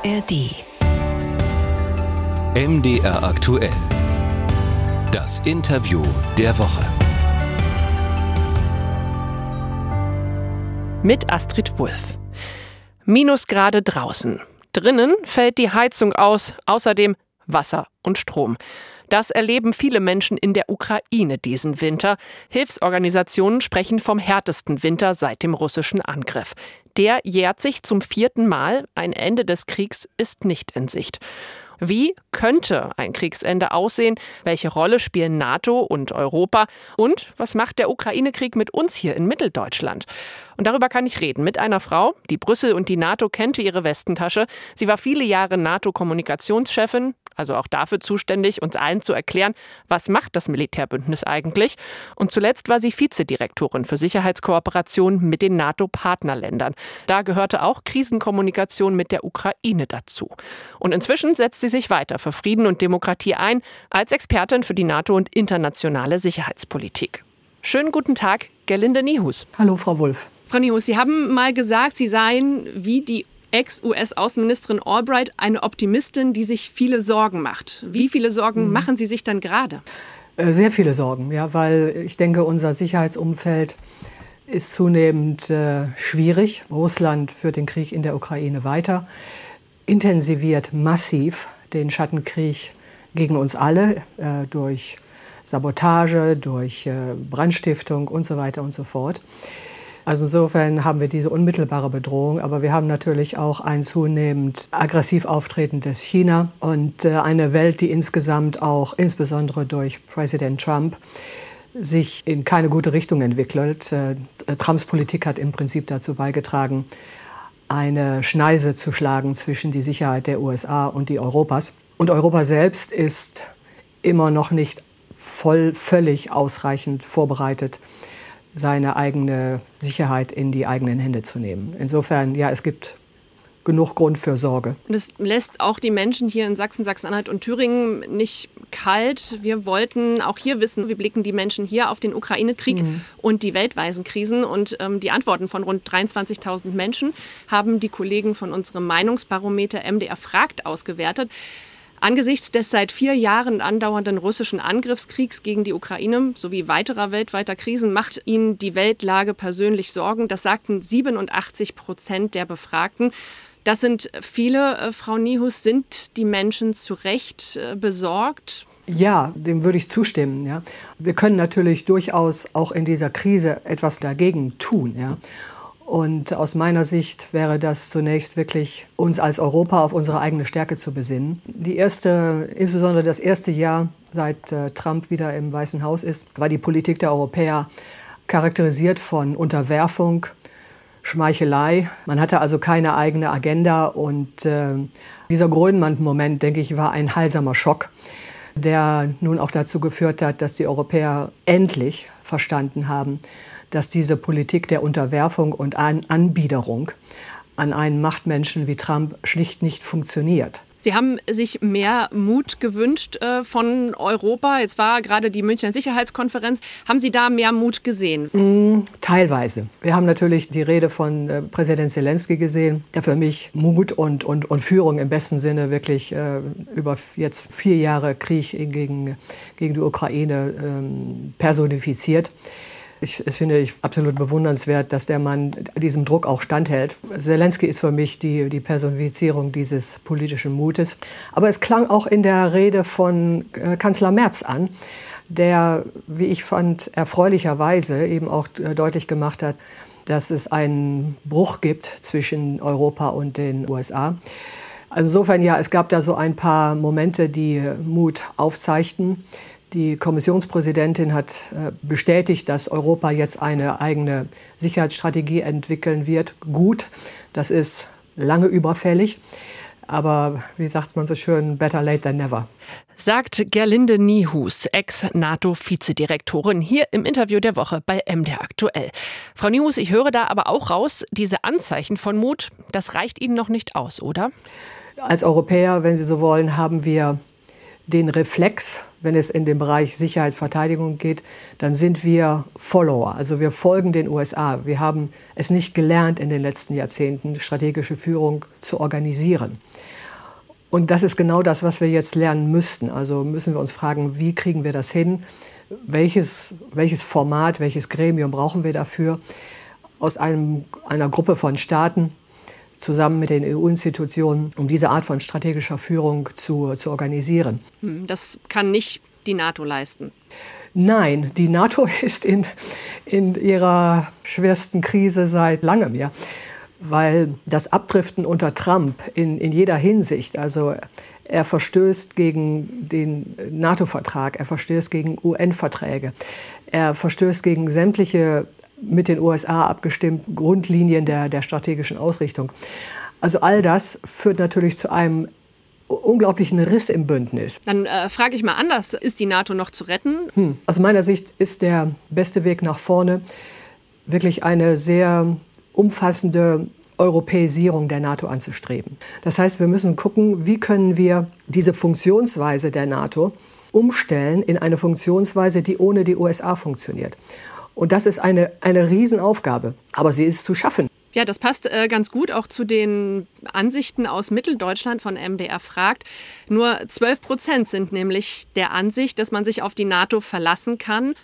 ARD. MDR aktuell. Das Interview der Woche. Mit Astrid Wulff. Minusgrade draußen. Drinnen fällt die Heizung aus, außerdem Wasser und Strom. Das erleben viele Menschen in der Ukraine diesen Winter. Hilfsorganisationen sprechen vom härtesten Winter seit dem russischen Angriff. Der jährt sich zum 4. Mal. Ein Ende des Kriegs ist nicht in Sicht. Wie könnte ein Kriegsende aussehen? Welche Rolle spielen NATO und Europa? Und was macht der Ukraine-Krieg mit uns hier in Mitteldeutschland? Und darüber kann ich reden mit einer Frau, die Brüssel und die NATO kennt wie ihre Westentasche. Sie war viele Jahre NATO-Kommunikationschefin, also auch dafür zuständig, uns allen zu erklären, was macht das Militärbündnis eigentlich. Und zuletzt war sie Vizedirektorin für Sicherheitskooperation mit den NATO-Partnerländern. Da gehörte auch Krisenkommunikation mit der Ukraine dazu. Und inzwischen setzt sie sich weiter für Frieden und Demokratie ein, als Expertin für die NATO und internationale Sicherheitspolitik. Schönen guten Tag, Gerlinde Niehus. Hallo, Frau Wulff. Frau Niehus, Sie haben mal gesagt, Sie seien wie die Ex-US-Außenministerin Albright eine Optimistin, die sich viele Sorgen macht. Wie viele Sorgen machen Sie sich dann gerade? Sehr viele Sorgen, ja, weil ich denke, unser Sicherheitsumfeld ist zunehmend schwierig. Russland führt den Krieg in der Ukraine weiter, intensiviert massiv den Schattenkrieg gegen uns alle durch Sabotage, durch Brandstiftung und so weiter und so fort. Also insofern haben wir diese unmittelbare Bedrohung, aber wir haben natürlich auch ein zunehmend aggressiv auftretendes China und eine Welt, die insgesamt auch, insbesondere durch Präsident Trump, sich in keine gute Richtung entwickelt. Trumps Politik hat im Prinzip dazu beigetragen, eine Schneise zu schlagen zwischen die Sicherheit der USA und die Europas. Und Europa selbst ist immer noch nicht völlig ausreichend vorbereitet, seine eigene Sicherheit in die eigenen Hände zu nehmen. Insofern, ja, es gibt genug Grund für Sorge. Und es lässt auch die Menschen hier in Sachsen, Sachsen-Anhalt und Thüringen nicht kalt. Wir wollten auch hier wissen, wie blicken die Menschen hier auf den Ukraine-Krieg und die weltweiten Krisen. Und die Antworten von rund 23.000 Menschen haben die Kollegen von unserem Meinungsbarometer MDR fragt ausgewertet. Angesichts des seit 4 Jahren andauernden russischen Angriffskriegs gegen die Ukraine sowie weiterer weltweiter Krisen macht Ihnen die Weltlage persönlich Sorgen. Das sagten 87% der Befragten. Das sind viele, Frau Niehus. Sind die Menschen zu Recht besorgt? Ja, dem würde ich zustimmen. Ja. Wir können natürlich durchaus auch in dieser Krise etwas dagegen tun. Ja. Und aus meiner Sicht wäre das zunächst wirklich, uns als Europa auf unsere eigene Stärke zu besinnen. Insbesondere das erste Jahr, seit Trump wieder im Weißen Haus ist, war die Politik der Europäer charakterisiert von Unterwerfung, Schmeichelei. Man hatte also keine eigene Agenda. Und dieser Grönland-Moment, denke ich, war ein heilsamer Schock, der nun auch dazu geführt hat, dass die Europäer endlich verstanden haben, dass diese Politik der Unterwerfung und Anbiederung an einen Machtmenschen wie Trump schlicht nicht funktioniert. Sie haben sich mehr Mut gewünscht von Europa. Jetzt war gerade die Münchner Sicherheitskonferenz. Haben Sie da mehr Mut gesehen? Teilweise. Wir haben natürlich die Rede von Präsident Zelensky gesehen, der für mich Mut und Führung im besten Sinne wirklich über jetzt 4 Jahre Krieg gegen die Ukraine personifiziert. Ich finde ich absolut bewundernswert, dass der Mann diesem Druck auch standhält. Zelensky ist für mich die Personifizierung dieses politischen Mutes. Aber es klang auch in der Rede von Kanzler Merz an, der, wie ich fand, erfreulicherweise eben auch deutlich gemacht hat, dass es einen Bruch gibt zwischen Europa und den USA. Also insofern, ja, es gab da so ein paar Momente, die Mut aufzeigten. Die Kommissionspräsidentin hat bestätigt, dass Europa jetzt eine eigene Sicherheitsstrategie entwickeln wird. Gut, das ist lange überfällig. Aber wie sagt man so schön, better late than never. Sagt Gerlinde Niehus, Ex-NATO-Vizedirektorin, hier im Interview der Woche bei MDR aktuell. Frau Niehus, ich höre da aber auch raus, diese Anzeichen von Mut, das reicht Ihnen noch nicht aus, oder? Als Europäer, wenn Sie so wollen, haben wir den Reflex, wenn es in den Bereich Sicherheit, Verteidigung geht, dann sind wir Follower. Also wir folgen den USA. Wir haben es nicht gelernt, in den letzten Jahrzehnten strategische Führung zu organisieren. Und das ist genau das, was wir jetzt lernen müssten. Also müssen wir uns fragen, wie kriegen wir das hin? Welches Format, welches Gremium brauchen wir dafür? Aus einer Gruppe von Staaten zusammen mit den EU-Institutionen, um diese Art von strategischer Führung zu organisieren. Das kann nicht die NATO leisten. Nein, die NATO ist in ihrer schwersten Krise seit langem, ja. Weil das Abdriften unter Trump in jeder Hinsicht, also er verstößt gegen den NATO-Vertrag, er verstößt gegen UN-Verträge, er verstößt gegen sämtliche mit den USA abgestimmten Grundlinien der strategischen Ausrichtung. Also all das führt natürlich zu einem unglaublichen Riss im Bündnis. Dann frage ich mal anders, ist die NATO noch zu retten? Aus meiner Sicht ist der beste Weg nach vorne wirklich eine sehr umfassende Europäisierung der NATO anzustreben. Das heißt, wir müssen gucken, wie können wir diese Funktionsweise der NATO umstellen in eine Funktionsweise, die ohne die USA funktioniert. Und das ist eine Riesenaufgabe, aber sie ist zu schaffen. Ja, das passt ganz gut auch zu den Ansichten aus Mitteldeutschland von MDR fragt. Nur 12% sind nämlich der Ansicht, dass man sich auf die NATO verlassen kann.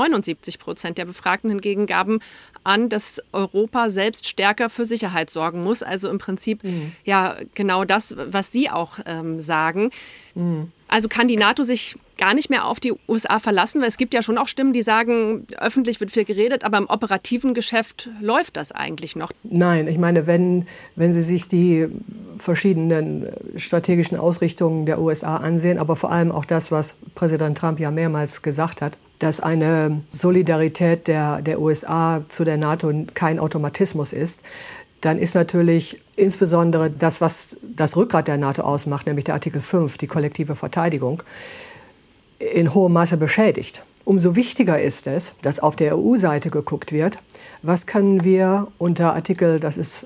79% der Befragten hingegen gaben an, dass Europa selbst stärker für Sicherheit sorgen muss. Also im Prinzip ja genau das, was Sie auch sagen. Also kann die NATO sich gar nicht mehr auf die USA verlassen, weil es gibt ja schon auch Stimmen, die sagen, öffentlich wird viel geredet, aber im operativen Geschäft läuft das eigentlich noch. Nein, ich meine, wenn Sie sich die verschiedenen strategischen Ausrichtungen der USA ansehen, aber vor allem auch das, was Präsident Trump ja mehrmals gesagt hat, dass eine Solidarität der USA zu der NATO kein Automatismus ist, dann ist natürlich insbesondere das, was das Rückgrat der NATO ausmacht, nämlich der Artikel 5, die kollektive Verteidigung, in hohem Maße beschädigt. Umso wichtiger ist es, dass auf der EU-Seite geguckt wird, was können wir unter Artikel, das ist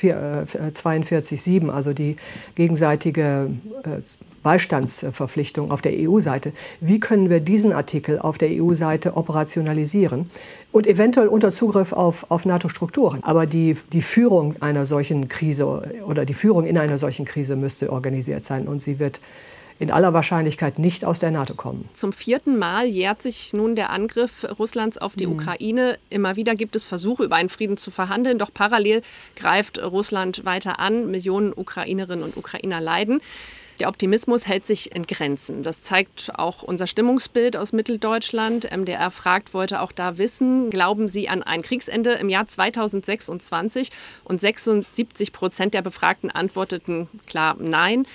42.7, also die gegenseitige Beistandsverpflichtung auf der EU-Seite, wie können wir diesen Artikel auf der EU-Seite operationalisieren und eventuell unter Zugriff auf NATO-Strukturen. Aber die Führung einer solchen Krise oder die Führung in einer solchen Krise müsste organisiert sein und sie wird in aller Wahrscheinlichkeit nicht aus der NATO kommen. Zum 4. Mal jährt sich nun der Angriff Russlands auf die Ukraine. Immer wieder gibt es Versuche, über einen Frieden zu verhandeln. Doch parallel greift Russland weiter an. Millionen Ukrainerinnen und Ukrainer leiden. Der Optimismus hält sich in Grenzen. Das zeigt auch unser Stimmungsbild aus Mitteldeutschland. MDR fragt wollte auch da wissen, glauben Sie an ein Kriegsende im Jahr 2026? Und 76% der Befragten antworteten klar nein.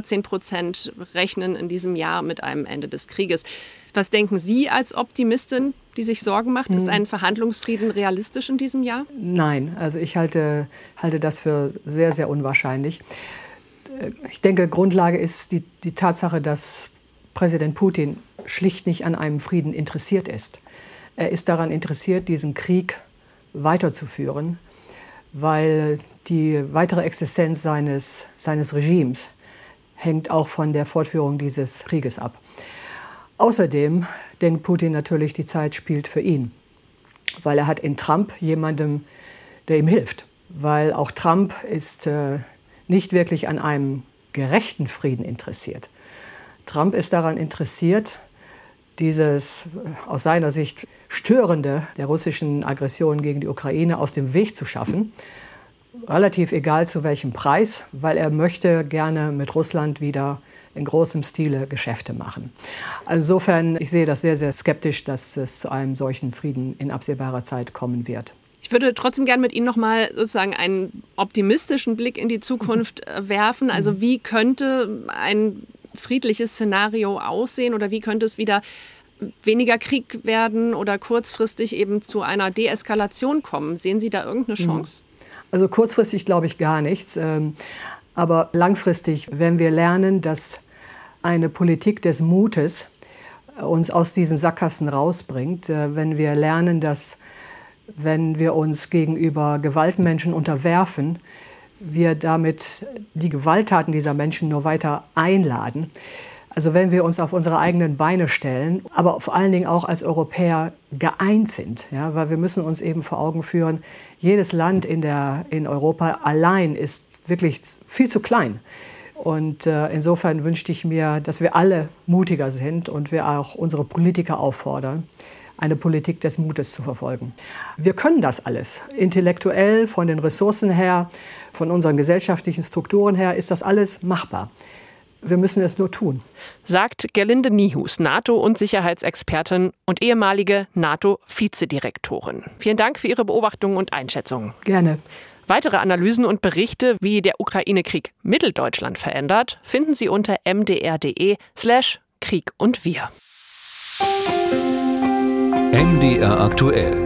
14% rechnen in diesem Jahr mit einem Ende des Krieges. Was denken Sie als Optimistin, die sich Sorgen macht? Ist ein Verhandlungsfrieden realistisch in diesem Jahr? Nein, also ich halte das für sehr, sehr unwahrscheinlich. Ich denke, Grundlage ist die Tatsache, dass Präsident Putin schlicht nicht an einem Frieden interessiert ist. Er ist daran interessiert, diesen Krieg weiterzuführen, weil die weitere Existenz seines Regimes hängt auch von der Fortführung dieses Krieges ab. Außerdem denkt Putin natürlich, die Zeit spielt für ihn, weil er hat in Trump jemanden, der ihm hilft. Weil auch Trump ist nicht wirklich an einem gerechten Frieden interessiert. Trump ist daran interessiert, dieses aus seiner Sicht Störende der russischen Aggression gegen die Ukraine aus dem Weg zu schaffen. Relativ egal zu welchem Preis, weil er möchte gerne mit Russland wieder in großem Stile Geschäfte machen. Insofern, ich sehe das sehr, sehr skeptisch, dass es zu einem solchen Frieden in absehbarer Zeit kommen wird. Ich würde trotzdem gerne mit Ihnen noch mal sozusagen einen optimistischen Blick in die Zukunft werfen. Also wie könnte ein friedliches Szenario aussehen oder wie könnte es wieder weniger Krieg werden oder kurzfristig eben zu einer Deeskalation kommen? Sehen Sie da irgendeine Chance? Also kurzfristig glaube ich gar nichts. Aber langfristig, wenn wir lernen, dass eine Politik des Mutes uns aus diesen Sackgassen rausbringt, wenn wir lernen, dass wenn wir uns gegenüber Gewaltmenschen unterwerfen, wir damit die Gewalttaten dieser Menschen nur weiter einladen. Also wenn wir uns auf unsere eigenen Beine stellen, aber vor allen Dingen auch als Europäer geeint sind. Ja, weil wir müssen uns eben vor Augen führen, jedes Land in Europa allein ist wirklich viel zu klein, Und insofern wünschte ich mir, dass wir alle mutiger sind und wir auch unsere Politiker auffordern, eine Politik des Mutes zu verfolgen. Wir können das alles. Intellektuell, von den Ressourcen her, von unseren gesellschaftlichen Strukturen her ist das alles machbar. Wir müssen es nur tun. Sagt Gerlinde Niehus, NATO- und Sicherheitsexpertin und ehemalige NATO-Vizedirektorin. Vielen Dank für Ihre Beobachtungen und Einschätzungen. Gerne. Weitere Analysen und Berichte, wie der Ukraine-Krieg Mitteldeutschland verändert, finden Sie unter mdr.de/Krieg und Wir. MDR aktuell.